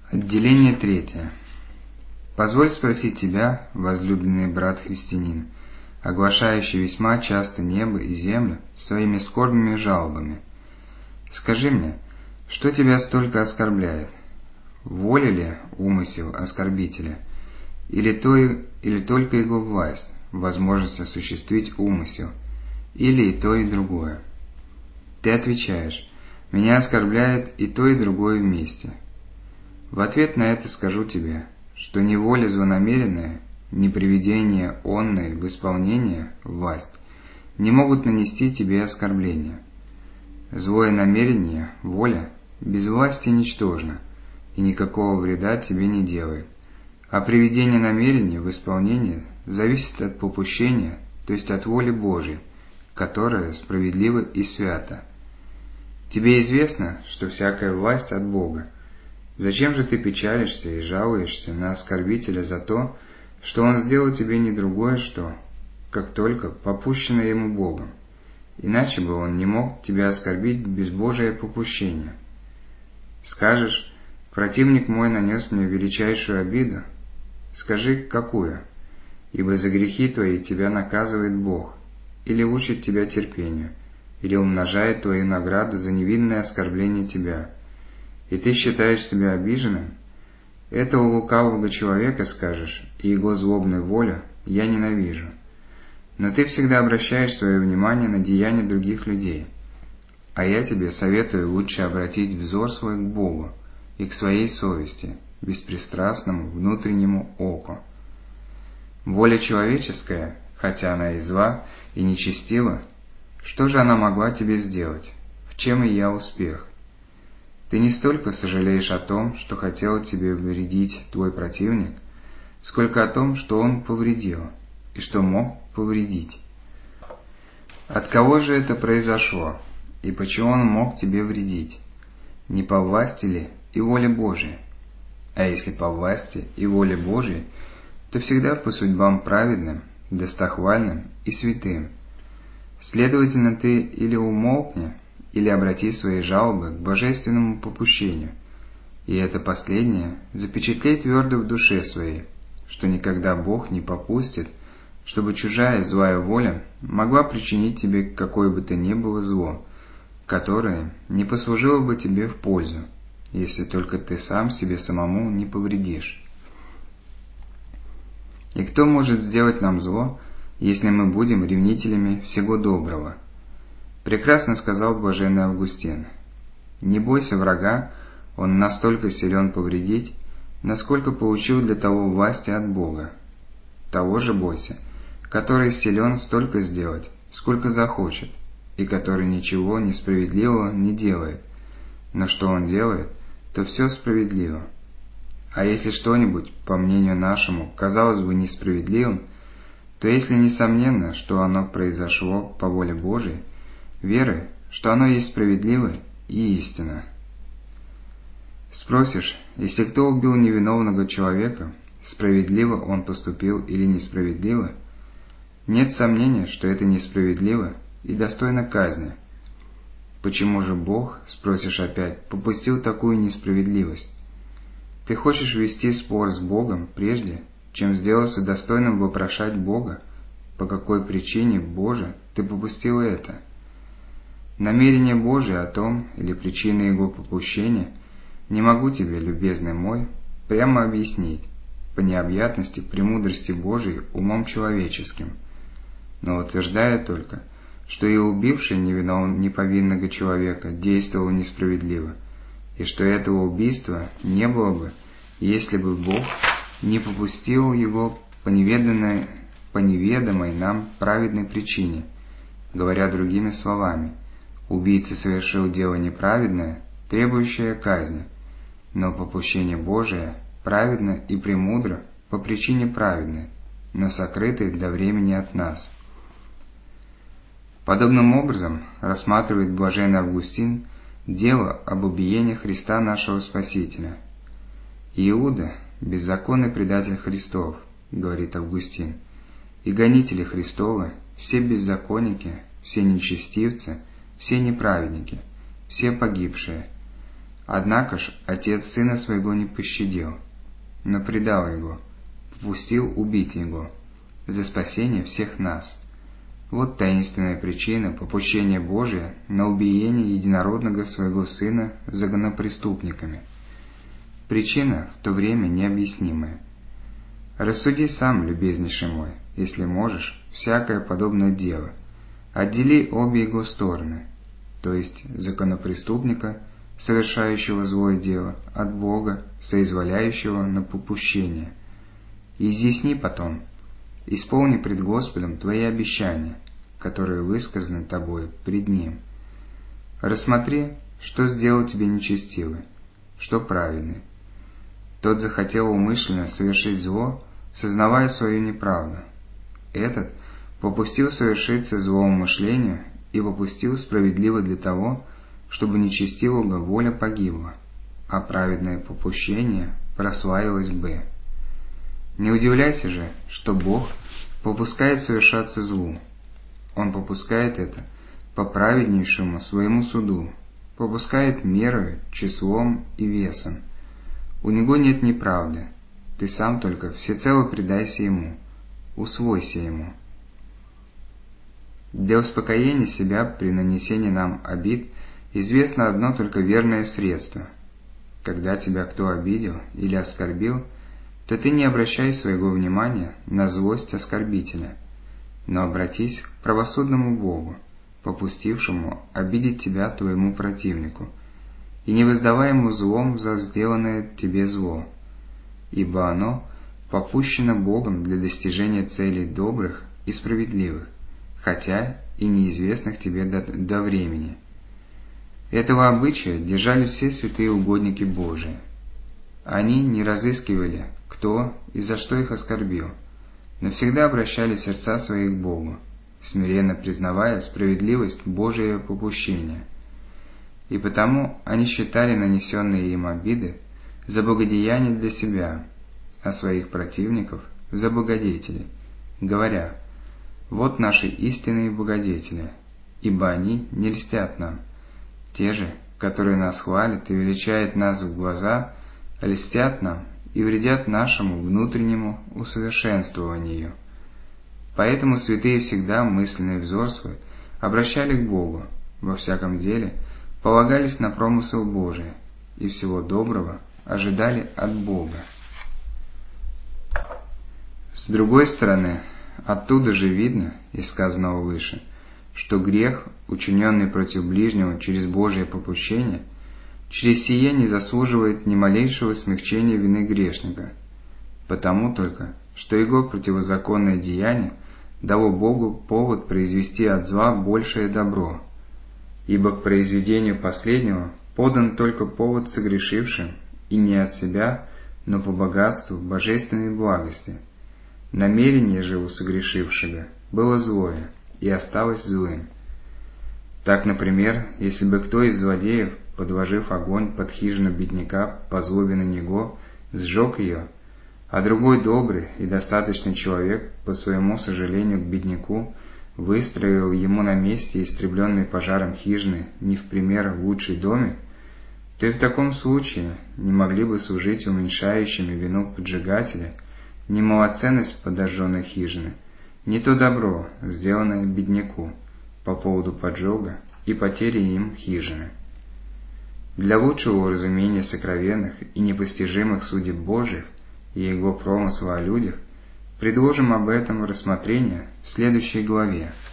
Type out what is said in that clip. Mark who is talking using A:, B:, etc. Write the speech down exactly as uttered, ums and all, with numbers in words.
A: Отделение третье. Позволь спросить тебя, возлюбленный брат-христианин, оглашающий весьма часто небо и землю своими скорбными жалобами. Скажи мне, что тебя столько оскорбляет? Воля ли умысел оскорбителя, или, то, или только его власть, возможность осуществить умысел, или и то, и другое? Ты отвечаешь: меня оскорбляет и то, и другое вместе. В ответ на это скажу тебе, что ни воля злонамеренная, ни приведение онной в исполнение, власть, не могут нанести тебе оскорбления. Злое намерение, воля, без власти ничтожна, и никакого вреда тебе не делает, а приведение намерения в исполнение зависит от попущения, то есть от воли Божией, которая справедлива и свята. Тебе известно, что всякая власть от Бога. Зачем же ты печалишься и жалуешься на оскорбителя за то, что он сделал тебе не другое что, как только попущено ему Богом? Иначе бы он не мог тебя оскорбить без Божия попущения. Скажешь: противник мой нанес мне величайшую обиду. Скажи, какую? Ибо за грехи твои тебя наказывает Бог, или учит тебя терпению, или умножает твою награду за невинное оскорбление тебя. И ты считаешь себя обиженным? Этого лукавого человека, скажешь, и его злобную волю я ненавижу. Но ты всегда обращаешь свое внимание на деяния других людей, а я тебе советую лучше обратить взор свой к Богу и к своей совести, беспристрастному внутреннему оку. Воля человеческая, хотя она и зла, и нечестива, что же она могла тебе сделать? В чем и я успех? Ты не столько сожалеешь о том, что хотел тебе вредить твой противник, сколько о том, что он повредил, и что мог повредить. От кого же это произошло, и почему он мог тебе вредить? Не по власти ли и воле Божией? А если по власти и воле Божией, то всегда по судьбам праведным, достохвальным и святым. Следовательно, ты или умолкни, или обрати свои жалобы к божественному попущению, и это последнее запечатлей твердо в душе своей, что никогда Бог не попустит, чтобы чужая злая воля могла причинить тебе какое бы то ни было зло, которое не послужило бы тебе в пользу, если только ты сам себе самому не повредишь. И кто может сделать нам зло, если мы будем ревнителями всего доброго? Прекрасно сказал блаженный Августин: не бойся врага, он настолько силен повредить, насколько получил для того власти от Бога. Того же бойся, который силен столько сделать, сколько захочет, и который ничего несправедливого не делает, но что он делает, то все справедливо. А если что-нибудь, по мнению нашему, казалось бы несправедливым, то если несомненно, что оно произошло по воле Божией, веры, что оно есть справедливо и истина. Спросишь: если кто убил невиновного человека, справедливо он поступил или несправедливо? Нет сомнения, что это несправедливо и достойно казни. Почему же Бог, спросишь опять, попустил такую несправедливость? Ты хочешь вести спор с Богом прежде, чем сделаться достойным вопрошать Бога, по какой причине, Боже, ты попустил это? Намерение Божие о том, или причины его попущения, не могу тебе, любезный мой, прямо объяснить, по необъятности премудрости Божией умом человеческим, но утверждаю только, что и убивший невинного неповинного человека действовал несправедливо, и что этого убийства не было бы, если бы Бог не попустил его по неведанной, по неведомой нам праведной причине. Говоря другими словами, убийца совершил дело неправедное, требующее казни, но попущение Божие праведно и премудро по причине праведной, но сокрытой для времени от нас. Подобным образом рассматривает блаженный Августин дело об убиении Христа нашего Спасителя. Иуда – беззаконный предатель Христов, говорит Августин, и гонители Христовы, все беззаконники, все нечестивцы, все неправедники, все погибшие. Однако ж отец сына своего не пощадил, но предал его, попустил убить его, за спасение всех нас. Вот таинственная причина попущения Божия на убиение единородного своего Сына законопреступниками. Причина в то время необъяснимая. Рассуди сам, любезнейший мой, если можешь, всякое подобное дело. Отдели обе его стороны, то есть законопреступника, совершающего злое дело, от Бога, соизволяющего на попущение. И изъясни потом, исполни пред Господом твои обещания, которые высказаны тобою пред Ним. Рассмотри, что сделал тебе нечестивый, что праведный. Тот захотел умышленно совершить зло, сознавая свою неправду. Этот попустил совершиться злоумышлению и попустил справедливо для того, чтобы нечестивого воля погибла, а праведное попущение прославилось бы. Не удивляйся же, что Бог попускает совершаться злу. Он попускает это по праведнейшему своему суду, попускает мерою, числом и весом. У Него нет неправды, ты сам только всецело предайся Ему, усвойся Ему. Для успокоения себя при нанесении нам обид известно одно только верное средство. Когда тебя кто обидел или оскорбил, то ты не обращай своего внимания на злость оскорбителя, но обратись к правосудному Богу, попустившему обидеть тебя твоему противнику, и не воздавай ему злом за сделанное тебе зло, ибо оно попущено Богом для достижения целей добрых и справедливых, хотя и неизвестных тебе до, до времени. Этого обычая держали все святые угодники Божии. Они не разыскивали, кто и за что их оскорбил, но всегда обращали сердца свои к Богу, смиренно признавая справедливость Божия попущения. И потому они считали нанесенные им обиды за благодеяние для себя, а своих противников за благодетели, говоря: «Вот наши истинные благодетели, ибо они не льстят нам. Те же, которые нас хвалят и величают нас в глаза, льстят нам и вредят нашему внутреннему усовершенствованию». Поэтому святые всегда мысленный взор свой обращали к Богу, во всяком деле полагались на промысел Божий и всего доброго ожидали от Бога. С другой стороны, оттуда же видно, из сказанного выше, что грех, учиненный против ближнего через Божие попущение, через сие не заслуживает ни малейшего смягчения вины грешника, потому только, что его противозаконное деяние дало Богу повод произвести от зла большее добро, ибо к произведению последнего подан только повод согрешившим, и не от себя, но по богатству божественной благости. Намерение же у согрешившего было злое и осталось злым. Так, например, если бы кто из злодеев, подложив огонь под хижину бедняка по злобе на него, сжег ее, а другой добрый и достаточный человек, по своему сожалению к бедняку, выстроил ему на месте истребленной пожаром хижины не в пример лучший домик, то и в таком случае не могли бы служить уменьшающими вину поджигателя ни малоценность подожженной хижины, ни то добро, сделанное бедняку по поводу поджога и потери им хижины. Для лучшего уразумения сокровенных и непостижимых судеб Божьих и его промысла о людях предложим об этом рассмотрение в следующей главе.